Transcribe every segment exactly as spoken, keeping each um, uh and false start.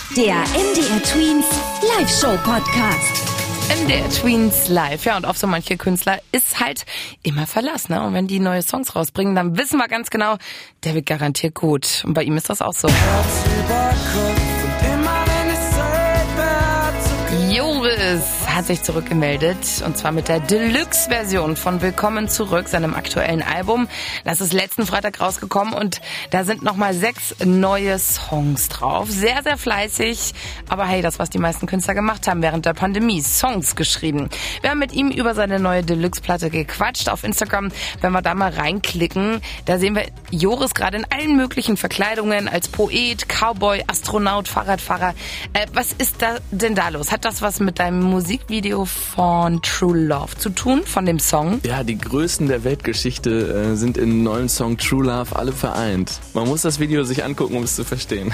Der M D R Tweens Live-Show-Podcast. M D R Tweens Live. Ja, und auf so manche Künstler ist halt immer Verlass, ne? Und wenn die neue Songs rausbringen, dann wissen wir ganz genau, der wird garantiert gut. Und bei ihm ist das auch so. Joris hat sich zurückgemeldet, und zwar mit der Deluxe-Version von Willkommen zurück, seinem aktuellen Album. Das ist letzten Freitag rausgekommen und da sind nochmal sechs neue Songs drauf. Sehr, sehr fleißig, aber hey, das, was die meisten Künstler gemacht haben während der Pandemie, Songs geschrieben. Wir haben mit ihm über seine neue Deluxe-Platte gequatscht auf Instagram. Wenn wir da mal reinklicken, da sehen wir Joris gerade in allen möglichen Verkleidungen, als Poet, Cowboy, Astronaut, Fahrradfahrer. Äh, was ist da denn da los? Hat das was mit deinem Musikvideo von True Love zu tun, von dem Song? Ja, die Größten der Weltgeschichte äh, sind im neuen Song True Love alle vereint. Man muss das Video sich angucken, um es zu verstehen.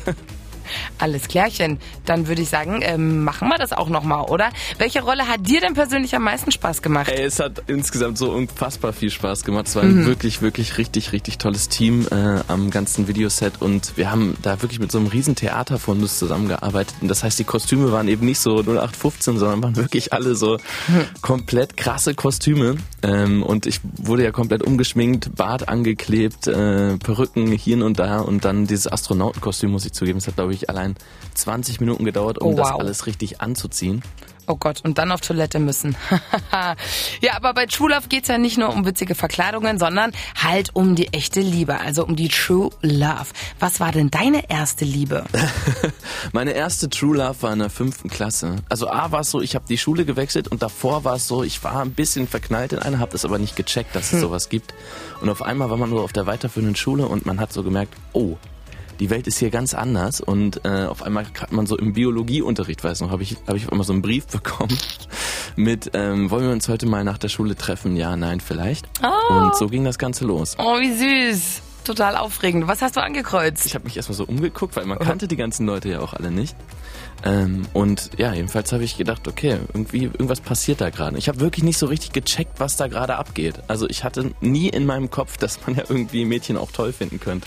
Alles klärchen. Dann würde ich sagen, ähm, machen wir das auch nochmal, oder? Welche Rolle hat dir denn persönlich am meisten Spaß gemacht? Ey, es hat insgesamt so unfassbar viel Spaß gemacht. Es war ein mhm. wirklich, wirklich richtig, richtig tolles Team äh, am ganzen Videoset und wir haben da wirklich mit so einem riesen Theaterfundus zusammengearbeitet. Und das heißt, die Kostüme waren eben nicht so null acht fünfzehn, sondern waren wirklich alle so mhm. komplett krasse Kostüme. Ähm, und ich wurde ja komplett umgeschminkt, Bart angeklebt, äh, Perücken hier und da und dann dieses Astronautenkostüm, muss ich zugeben. Das hat, glaube ich, allein zwanzig Minuten gedauert, um oh, wow. das alles richtig anzuziehen. Oh Gott, und dann auf Toilette müssen. Ja, aber bei True Love geht's ja nicht nur um witzige Verkleidungen, sondern halt um die echte Liebe, also um die True Love. Was war denn deine erste Liebe? Meine erste True Love war in der fünften Klasse. Also A war es so, ich habe die Schule gewechselt und davor war es so, ich war ein bisschen verknallt in einer, habe das aber nicht gecheckt, dass es hm. sowas gibt. Und auf einmal war man nur auf der weiterführenden Schule und man hat so gemerkt, oh, die Welt ist hier ganz anders und äh, auf einmal hat man so im Biologieunterricht, weiß noch, habe ich, hab ich auf einmal so einen Brief bekommen mit, ähm, wollen wir uns heute mal nach der Schule treffen? Ja, nein, vielleicht. Oh. Und so ging das Ganze los. Oh, wie süß. Total aufregend. Was hast du angekreuzt? Ich habe mich erstmal so umgeguckt, weil man kannte die ganzen Leute ja auch alle nicht. Ähm, und ja, jedenfalls habe ich gedacht, okay, irgendwie irgendwas passiert da gerade. Ich habe wirklich nicht so richtig gecheckt, was da gerade abgeht. Also ich hatte nie in meinem Kopf, dass man ja irgendwie Mädchen auch toll finden könnte.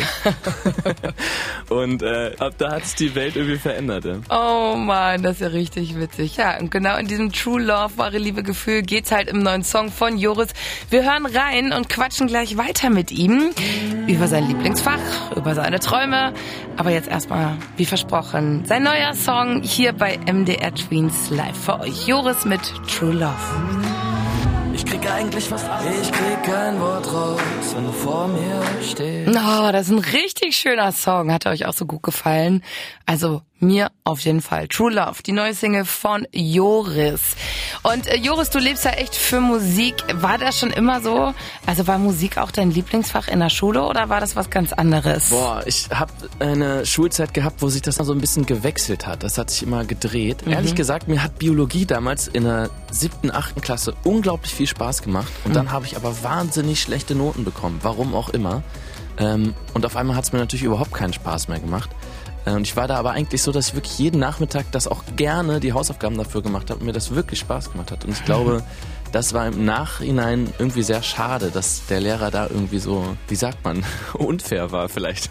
Und äh, ab da hat sich die Welt irgendwie verändert. Ja. Oh Mann, das ist ja richtig witzig. Ja, und genau in diesem True Love, wahre Liebe, Gefühl geht's halt im neuen Song von Joris. Wir hören rein und quatschen gleich weiter mit ihm über sein Lieblingsfach, über seine Träume. Aber jetzt erstmal, wie versprochen, sein neuer Song hier bei M D R Tweens Live für euch. Joris mit True Love. Ich krieg eigentlich fast alles. Ich krieg kein Wort raus, wenn du vor mir stehst. Oh, das ist ein richtig schöner Song. Hat euch auch so gut gefallen? Also mir auf jeden Fall. True Love, die neue Single von Joris. Und äh, Joris, du lebst ja echt für Musik. War das schon immer so? Also war Musik auch dein Lieblingsfach in der Schule oder war das was ganz anderes? Boah, ich habe eine Schulzeit gehabt, wo sich das so ein bisschen gewechselt hat. Das hat sich immer gedreht. Mhm. Ehrlich gesagt, mir hat Biologie damals in der siebten, achten Klasse unglaublich viel Spaß gemacht. Und mhm. dann habe ich aber wahnsinnig schlechte Noten bekommen. Warum auch immer. Ähm, und auf einmal hat es mir natürlich überhaupt keinen Spaß mehr gemacht. Und ich war da aber eigentlich so, dass ich wirklich jeden Nachmittag das auch gerne die Hausaufgaben dafür gemacht habe und mir das wirklich Spaß gemacht hat. Und ich glaube, das war im Nachhinein irgendwie sehr schade, dass der Lehrer da irgendwie so, wie sagt man, unfair war vielleicht.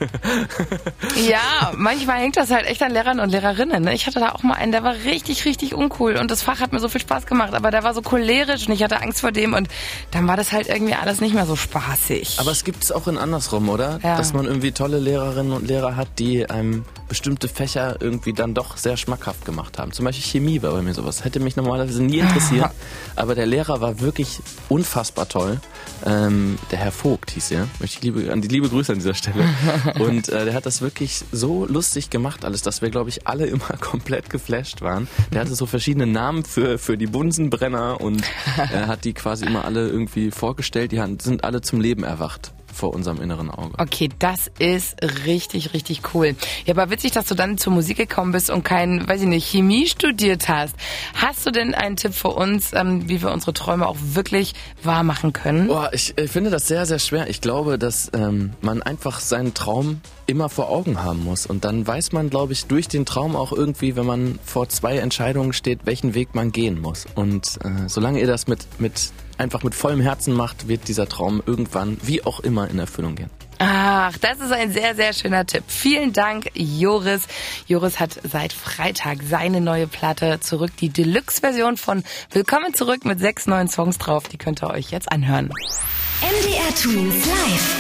Ja, manchmal hängt das halt echt an Lehrern und Lehrerinnen. Ne? Ich hatte da auch mal einen, der war richtig, richtig uncool und das Fach hat mir so viel Spaß gemacht, aber der war so cholerisch und ich hatte Angst vor dem und dann war das halt irgendwie alles nicht mehr so spaßig. Aber es gibt es auch in andersrum, oder? Ja. Dass man irgendwie tolle Lehrerinnen und Lehrer hat, die einem bestimmte Fächer irgendwie dann doch sehr schmackhaft gemacht haben. Zum Beispiel Chemie war bei mir sowas. Hätte mich normalerweise nie interessiert, aber der Lehrer war wirklich unfassbar toll. Ähm, der Herr Vogt hieß er. Möchte ich liebe, an die liebe Grüße an dieser Stelle. Und äh, der hat das wirklich so lustig gemacht alles, dass wir, glaube ich, alle immer komplett geflasht waren. Der hatte so verschiedene Namen für, für die Bunsenbrenner und er hat die quasi immer alle irgendwie vorgestellt. Die sind alle zum Leben erwacht vor unserem inneren Auge. Okay, das ist richtig, richtig cool. Ja, aber witzig, dass du dann zur Musik gekommen bist und kein, weiß ich nicht, Chemie studiert hast. Hast du denn einen Tipp für uns, ähm, wie wir unsere Träume auch wirklich wahr machen können? Boah, ich äh, finde das sehr, sehr schwer. Ich glaube, dass ähm, man einfach seinen Traum immer vor Augen haben muss. Und dann weiß man, glaube ich, durch den Traum auch irgendwie, wenn man vor zwei Entscheidungen steht, welchen Weg man gehen muss. Und äh, solange ihr das mit, mit einfach mit vollem Herzen macht, wird dieser Traum irgendwann, wie auch immer, in Erfüllung gehen. Ach, das ist ein sehr, sehr schöner Tipp. Vielen Dank, Joris. Joris hat seit Freitag seine neue Platte zurück, die Deluxe-Version von Willkommen zurück mit sechs neuen Songs drauf. Die könnt ihr euch jetzt anhören. M D R Twins live.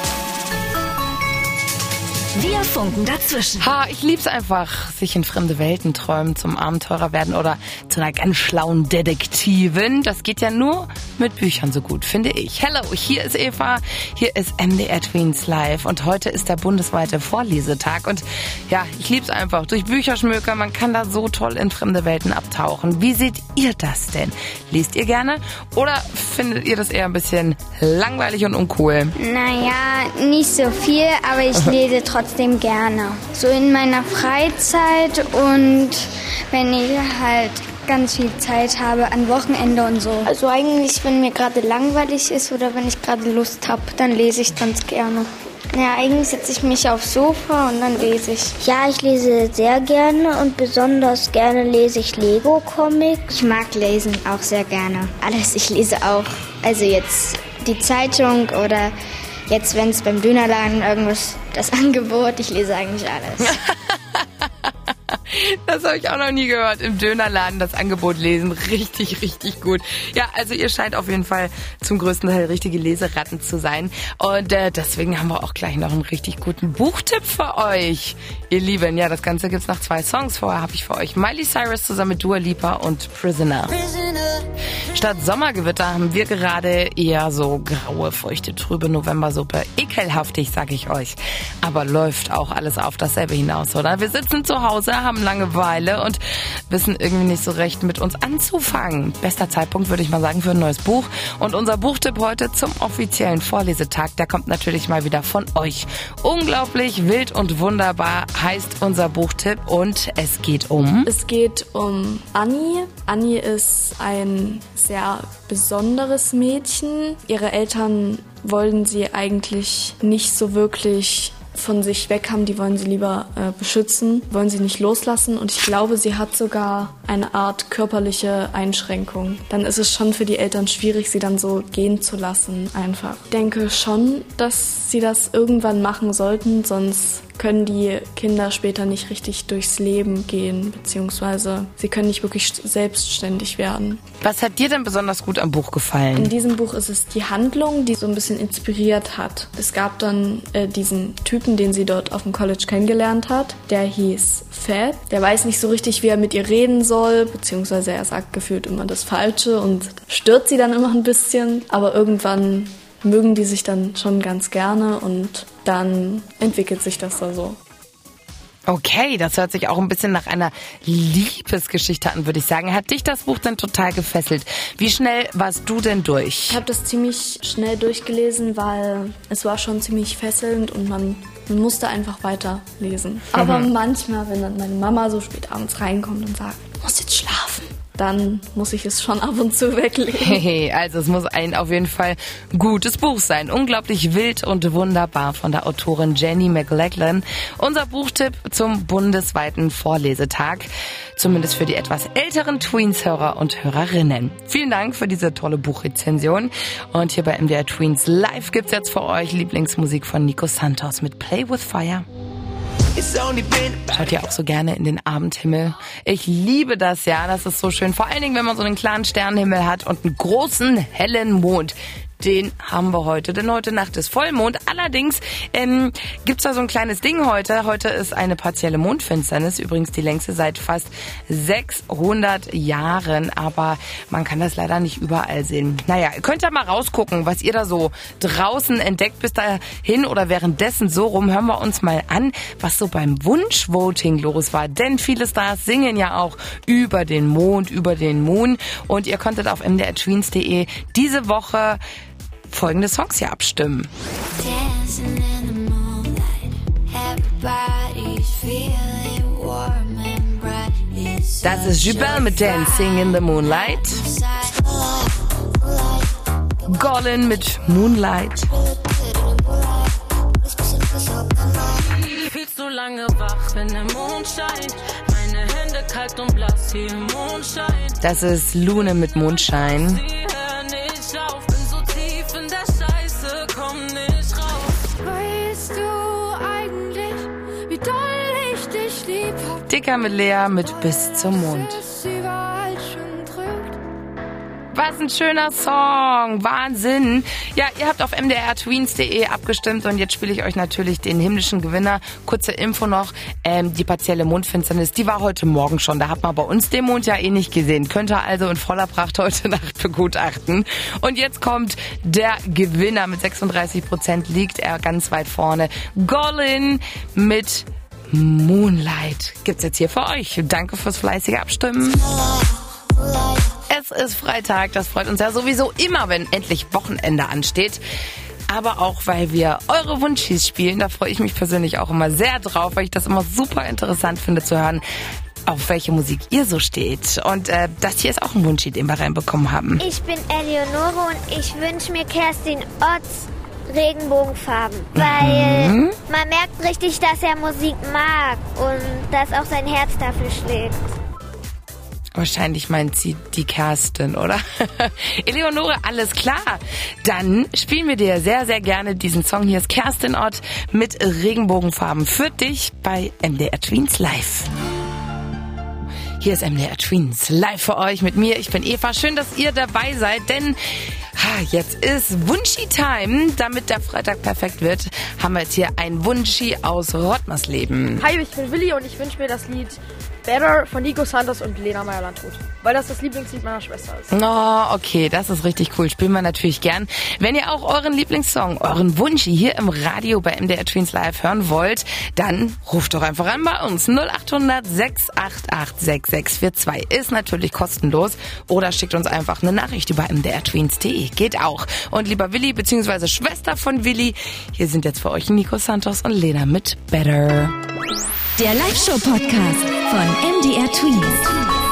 Wir funken dazwischen. Ha, ich lieb's einfach, sich in fremde Welten träumen, zum Abenteurer werden oder zu einer ganz schlauen Detektivin. Das geht ja nur mit Büchern so gut, finde ich. Hello, hier ist Eva, hier ist M D R Twins Live und heute ist der bundesweite Vorlesetag und ja, ich lieb's einfach. Durch Bücherschmöker, man kann da so toll in fremde Welten abtauchen. Wie seht ihr das denn? Lest ihr gerne oder findet ihr das eher ein bisschen langweilig und uncool? Naja, nicht so viel, aber ich lese trotzdem gerne. So in meiner Freizeit und wenn ich halt ganz viel Zeit habe, an Wochenende und so. Also eigentlich, wenn mir gerade langweilig ist oder wenn ich gerade Lust habe, dann lese ich ganz gerne. Ja, eigentlich setze ich mich aufs Sofa und dann lese ich. Ja, ich lese sehr gerne und besonders gerne lese ich Lego-Comics. Ich mag lesen auch sehr gerne. Alles, ich lese auch. Also jetzt die Zeitung oder jetzt, wenn es beim Dönerladen irgendwas, das Angebot, ich lese eigentlich alles. Das habe ich auch noch nie gehört. Im Dönerladen das Angebot lesen. Richtig, richtig gut. Ja, also ihr scheint auf jeden Fall zum größten Teil richtige Leseratten zu sein. Und äh, deswegen haben wir auch gleich noch einen richtig guten Buchtipp für euch. Ihr Lieben, ja, das Ganze gibt's nach zwei Songs. Vorher habe ich für euch Miley Cyrus zusammen mit Dua Lipa und Prisoner. Statt Sommergewitter haben wir gerade eher so graue, feuchte, trübe Novembersuppe. Ekelhaftig, sag ich euch. Aber läuft auch alles auf dasselbe hinaus, oder? Wir sitzen zu Hause, haben Langeweile und wissen irgendwie nicht so recht mit uns anzufangen. Bester Zeitpunkt, würde ich mal sagen, für ein neues Buch. Und unser Buchtipp heute zum offiziellen Vorlesetag, der kommt natürlich mal wieder von euch. Unglaublich wild und wunderbar heißt unser Buchtipp und es geht um... Es geht um Annie. Annie ist ein sehr besonderes Mädchen. Ihre Eltern wollen sie eigentlich nicht so wirklich von sich weg haben, die wollen sie lieber äh, beschützen, wollen sie nicht loslassen und ich glaube, sie hat sogar eine Art körperliche Einschränkung. Dann ist es schon für die Eltern schwierig, sie dann so gehen zu lassen einfach. Ich denke schon, dass sie das irgendwann machen sollten, sonst können die Kinder später nicht richtig durchs Leben gehen, beziehungsweise sie können nicht wirklich selbstständig werden. Was hat dir denn besonders gut am Buch gefallen? In diesem Buch ist es die Handlung, die so ein bisschen inspiriert hat. Es gab dann äh, diesen Typen, den sie dort auf dem College kennengelernt hat. Der hieß Fab. Der weiß nicht so richtig, wie er mit ihr reden soll, beziehungsweise er sagt gefühlt immer das Falsche und stört sie dann immer ein bisschen. Aber irgendwann mögen die sich dann schon ganz gerne und dann entwickelt sich das da so. Okay, das hört sich auch ein bisschen nach einer Liebesgeschichte an, würde ich sagen. Hat dich das Buch denn total gefesselt? Wie schnell warst du denn durch? Ich habe das ziemlich schnell durchgelesen, weil es war schon ziemlich fesselnd und man, man musste einfach weiterlesen. Mhm. Aber manchmal, wenn dann meine Mama so spät abends reinkommt und sagt, du musst jetzt schlafen, dann muss ich es schon ab und zu weglegen. Hey, also es muss ein auf jeden Fall gutes Buch sein. Unglaublich wild und wunderbar von der Autorin Jenny McLachlan. Unser Buchtipp zum bundesweiten Vorlesetag. Zumindest für die etwas älteren Tweens-Hörer und Hörerinnen. Vielen Dank für diese tolle Buchrezension. Und hier bei M D R Tweens Live gibt's jetzt für euch Lieblingsmusik von Nico Santos mit Play with Fire. Schaut ihr auch so gerne in den Abendhimmel? Ich liebe das, ja. Das ist so schön. Vor allen Dingen, wenn man so einen klaren Sternenhimmel hat und einen großen, hellen Mond. Den haben wir heute, denn heute Nacht ist Vollmond. Allerdings ähm, gibt's da so ein kleines Ding heute. Heute ist eine partielle Mondfinsternis, übrigens die längste seit fast sechshundert Jahren. Aber man kann das leider nicht überall sehen. Naja, ihr könnt ja mal rausgucken, was ihr da so draußen entdeckt. Bis dahin oder währenddessen so rum hören wir uns mal an, was so beim Wunschvoting los war. Denn viele Stars singen ja auch über den Mond, über den Moon. Und ihr konntet auf m d r tweens punkt d e diese Woche folgende Songs hier abstimmen. Das ist Jubel mit Dancing in the Moonlight. Gollin mit Moonlight. Viel zu lange wach, wenn der Mond scheint. Meine Hände kalt und blass hier im Mondschein. Das ist Lune mit Mondschein. Bin so tief in der Scheiße, komm nicht raus. ich lieb hab. Dicker mit Lea mit Bis zum Mond. Überall schon drückt. Was ein schöner Song. Wahnsinn. Ja, ihr habt auf m d r tweens punkt d e abgestimmt und jetzt spiele ich euch natürlich den himmlischen Gewinner. Kurze Info noch, ähm, die partielle Mondfinsternis, die war heute Morgen schon. Da hat man bei uns den Mond ja eh nicht gesehen. Könnt ihr also in voller Pracht heute Nacht begutachten. Und jetzt kommt der Gewinner. Mit sechsunddreißig Prozent liegt er ganz weit vorne. Golin mit Moonlight gibt's jetzt hier für euch. Danke fürs fleißige Abstimmen. Es ist Freitag, das freut uns ja sowieso immer, wenn endlich Wochenende ansteht. Aber auch, weil wir eure Wunschis spielen, da freue ich mich persönlich auch immer sehr drauf, weil ich das immer super interessant finde zu hören, auf welche Musik ihr so steht. Und äh, das hier ist auch ein Wunschlied, den wir reinbekommen haben. Ich bin Eleonore und ich wünsche mir Kerstin Otts Regenbogenfarben, weil Mhm. man merkt richtig, dass er Musik mag und dass auch sein Herz dafür schlägt. Wahrscheinlich meint sie die Kerstin, oder? Eleonore, alles klar. Dann spielen wir dir sehr, sehr gerne diesen Song. Hier ist Kerstin Ott mit Regenbogenfarben für dich bei M D R Tweens Live. Hier ist M D R Tweens live für euch mit mir. Ich bin Eva. Schön, dass ihr dabei seid, denn ha, jetzt ist Wunschi-Time. Damit der Freitag perfekt wird, haben wir jetzt hier ein Wunschi aus Rottmersleben. Hi, ich bin Willi und ich wünsche mir das Lied Better von Nico Santos und Lena Meyer-Landrut, weil das das Lieblingslied meiner Schwester ist. Oh, okay, das ist richtig cool. Spielen wir natürlich gern. Wenn ihr auch euren Lieblingssong, euren Wunschi hier im Radio bei M D R Tweens Live hören wollt, dann ruft doch einfach an bei uns. null acht hundert sechs acht acht sechs sechs vier zwei ist natürlich kostenlos. Oder schickt uns einfach eine Nachricht über m d r tweens punkt d e. Geht auch. Und lieber Willi, beziehungsweise Schwester von Willi, hier sind jetzt für euch Nico Santos und Lena mit Better. Der Live-Show-Podcast von M D R Tweens.